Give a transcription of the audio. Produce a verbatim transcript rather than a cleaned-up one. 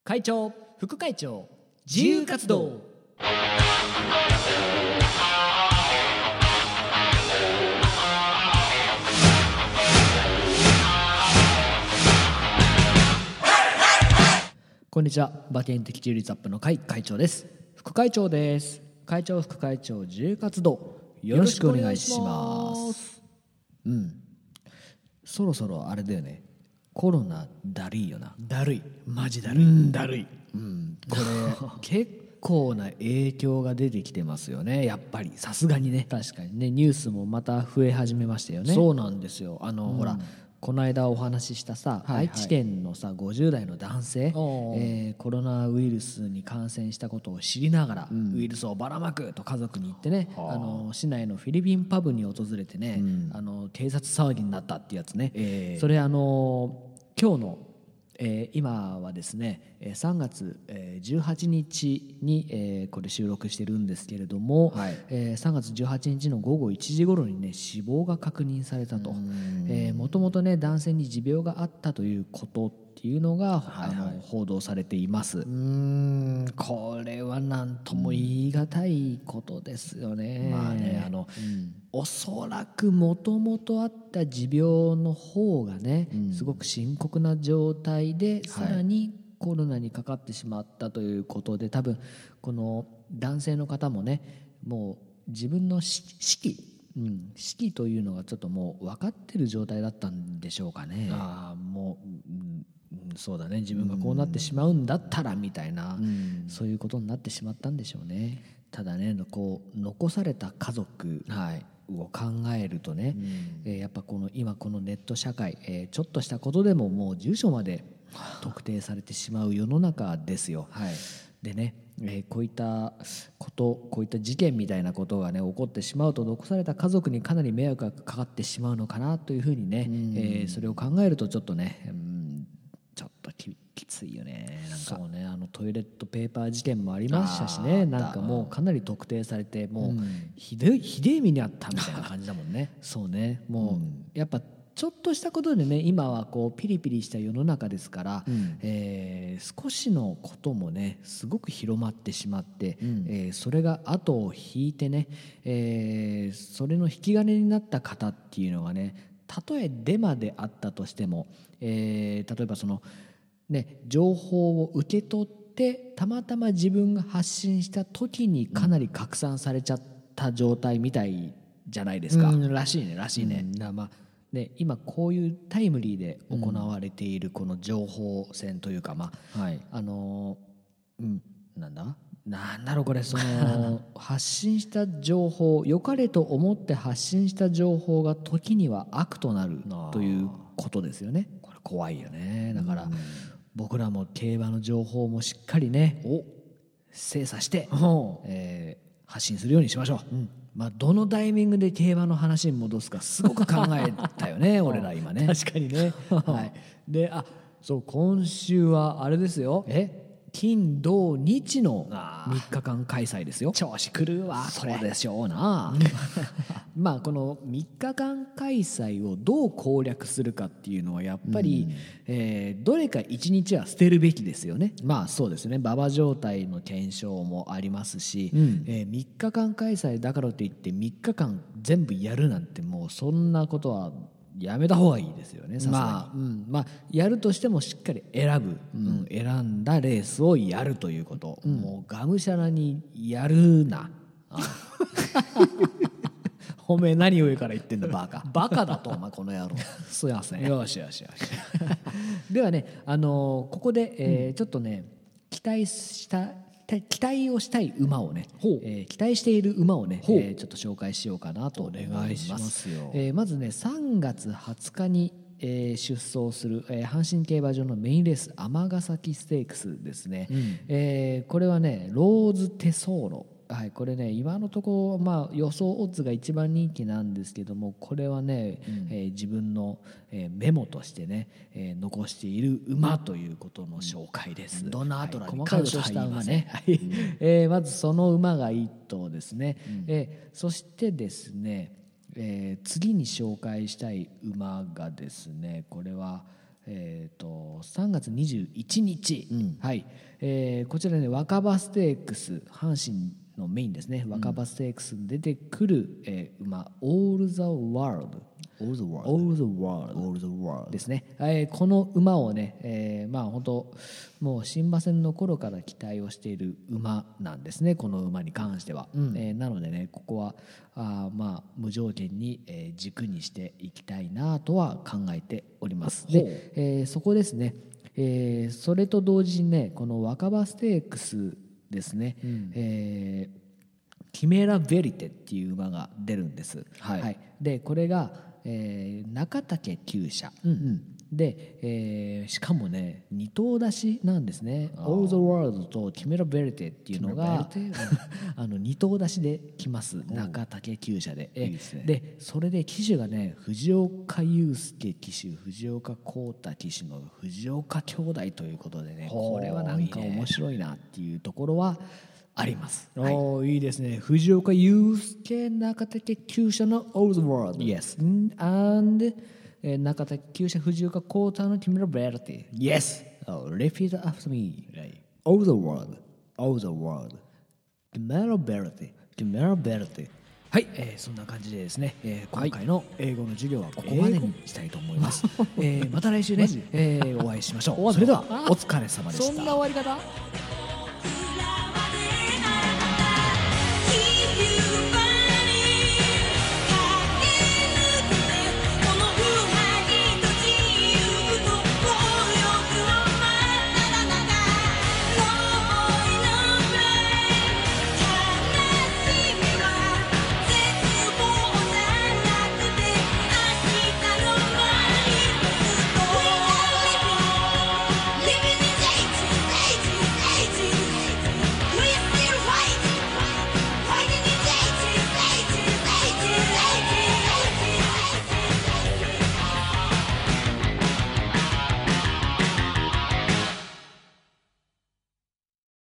会長、副会長、自由活動。こんにちは。馬券的中立アップの会会長です。副会長です。会長、副会長、自由活動、よろしくお願いします。うん。そろそろあれだよね。コロナだるいよな。 だるい、マジだるい、 うん、 だるい。 うん、これ結構な影響が出てきてますよね。やっぱりさすがにね。 確かにね、ニュースもまた増え始めましたよね。 そうなんですよ。あの、 うん、 ほらこの間お話ししたさ、はいはい、愛知県のさごじゅう代の男性、えー、コロナウイルスに感染したことを知りながら、うん、ウイルスをばらまくと家族に言ってね、あの市内のフィリピンパブに訪れてね、うん、あの警察騒ぎになったってやつね、えー、それあの今日のえー、今はですねさんがつじゅうはちにちに、えー、これ収録してるんですけれども、はい、えー、さんがつじゅうはちにちのごごいちじ頃にね死亡が確認されたと。もともとね男性に持病があったということっていうのが、はいはい、あの報道されています。うーん、これは何とも言い難いことですよね。まあね、あの、うん、おそらくもともとあった持病の方がね、うん、すごく深刻な状態で、さらにコロナにかかってしまったということで、多分この男性の方もねもう自分の死期、うん、死期というのがちょっともう分かってる状態だったんでしょうかね。ああ、もう、うんそうだね、自分がこうなってしまうんだったらみたいな、うん、そういうことになってしまったんでしょうね。ただね、こう残された家族を考えるとね、うん、えー、やっぱこの今このネット社会、えー、ちょっとしたことでももう住所まで特定されてしまう世の中ですよ。はい、でね、えー、こういったことこういった事件みたいなことがね起こってしまうと残された家族にかなり迷惑がかかってしまうのかなというふうにね、うん、えー、それを考えるとちょっとね、うん、ちょっと き, きついよね。なんかそうね、あのトイレットペーパー事件もありましたしね、なんかもうかなり特定されてもうひでひでえ目にあったみたいな感じだもんね。そうね、もう、うん、やっぱちょっとしたことでね今はこうピリピリした世の中ですから、うん、えー、少しのこともねすごく広まってしまって、うん、えー、それが後を引いてね、えー、それの引き金になった方っていうのがね、たとえデマであったとしても、えー、例えばそのね情報を受け取ってたまたま自分が発信した時にかなり拡散されちゃった状態みたいじゃないですか。うん、らしいねらしいね。うん、だまあね、今こういうタイムリーで行われているこの情報戦というか、まあ、はい、あのー、うんなんだなんだろうこれ、その発信した情報、良かれと思って発信した情報が時には悪となるということですよね。これ怖いよね。だから僕らも競馬の情報もしっかりねお精査して、えー、発信するようにしましょう。うん、まあ、どのタイミングで競馬の話に戻すかすごく考えたよね俺ら今ね。 確かにね、 はい、であそう今週はあれですよ、え金土日のみっかかん開催ですよ。 調子狂うわ。 そうでしょうなまあこのみっかかん開催をどう攻略するかっていうのはやっぱり、うん、えー、どれかいちにちは捨てるべきですよね。まあそうですね、馬場状態の検証もありますし、うん、えー、みっかかん開催だからといってみっかかん全部やるなんてもうそんなことはやめた方がいいですよね。さすがに、まあうんまあ、やるとしてもしっかり選ぶ、うん、選んだレースをやるということ、うん、もうがむしゃらにやるな。ああおめえ何上から言ってんだバカバカだとお前この野郎すいません。 よしよしよしではね、あのー、ここで、えーうん、ちょっとね期待した期待をしたい馬をね、えー、期待している馬をね、えー、ちょっと紹介しようかなと思います。 お願いしますよ。 えー、まずねさんがつはつかに、えー、出走する、えー、阪神競馬場のメインレース尼崎ステークスですね、うん、えー、これはねローズテソーロ、はい、これね今のところ、まあ、予想オッズが一番人気なんですけども、これはね、うん、えー、自分の、えー、メモとしてね、えー、残している馬ということの紹介です。 うん、どんなアトラに感謝した馬ね、はい、うん、えー、まずその馬がいっ頭ですね、うん、えー、そしてですね、えー、次に紹介したい馬がですね、これはえー、とさんがつにじゅういちにち、 うんはいえーこちらね若葉ステークス阪神のメインですね、若葉ステークスに出てくる、えー馬オール・ザ・ワールド All the world All the World All the world ですね、えーこの馬をね、えーまあ本当もう新馬戦の頃から期待をしている馬なんですね、この馬に関しては、えーなのでねここはあーまあ無条件に、えー軸にしていきたいなとは考えております。 ほうで、えーそこですね、えーそれと同時にねこの若葉ステークスですね、えーキメラ・ベリテっていう馬が出るんです、 はいでこれが、えー中竹厩舎、で、えーしかもねに頭出しなんですね。オール・ザ・ワールドとキメラ・ベリテっていうのがあのに頭出しで来ます中竹厩舎で。えいいですねでそれで騎手がね藤岡祐介騎手藤岡浩太騎手の藤岡兄弟ということでねほうこれはなんかいいね面白いなっていうところはあります。 おーいいですね。 藤岡祐介中竹厩舎の All the World Yes and えー中竹厩舎藤岡浩太のキメラ・ベリテ Yes Oh, repeat after me. All the world All the world キメラ・ベリテキメラ・ベリテはい、えーそんな感じでですね、えー今回の英語の授業はここまでにしたいと思います。えーまた来週ね、えーお会いしましょう。それではお疲れ様でした。 そんな終わり方